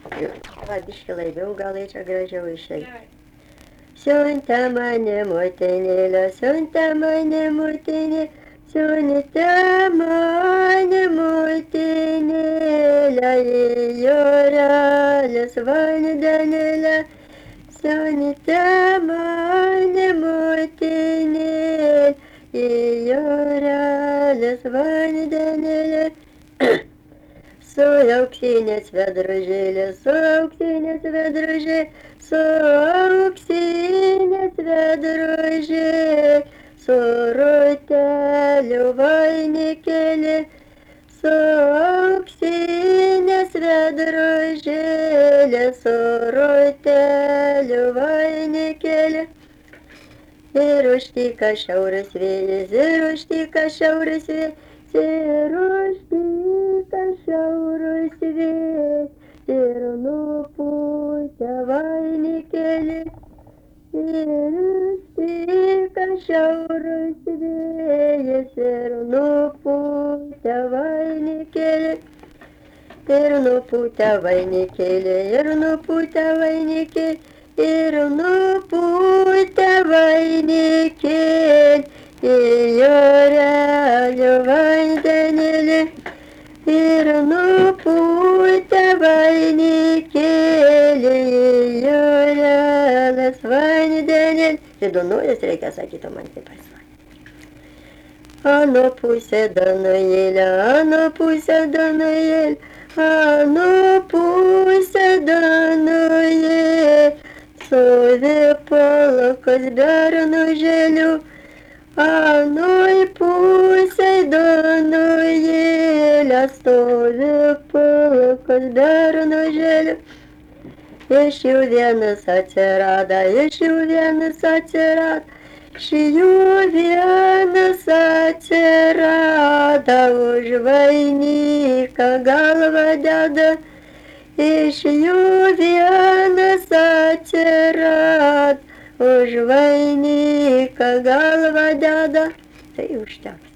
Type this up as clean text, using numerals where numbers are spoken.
Va, biškį laibiau, gal čia gražiau išeiti. Siunta mane motinėlė, siunta mane motinė, siunta mane motinėlė, į jūrelės vandenėlę. Siunta mane motinėlė, į jūrelės vandenėlę. Su auksinės vedražėlės, su auksinės vedražėlės, su auksinės vedražėlės, su rutelių vainikėlė, su auksinės vedražėlės, su rutelių vainikėlė. Ir užtika šiaurės vėjas, ir užtika šiaurės vėjas, ir užtika šiaurės vėjas, ir nupūtė vainikėlį, ir užtika šiaurės vėjas, ir nupūtė vainikėlį, ir nupūtė vainikėlį, ir nupūtė vainikėlį, ir nupūtė vainikėlį, į jūrelio vandenėlį, ir nupūtė vainikėlį, į jūrelės vandenėlį. Ridonuojas reikia sakyti, man taip pasakė. Ano pusė Danujėlė, ano pusė Danujėlė, ano pusė Danujėlė, stovi palakas bernužėlių, anoj pusėj Danujėlė, stovi palakas bernužėlių. Iš jų vienas atsirado, iš jų vienas atsirado, iš jų vienas atsirado, už vainiką galvą deda. Iš jų vienas atsirado, už vainiką galvą deda. Tai užteko.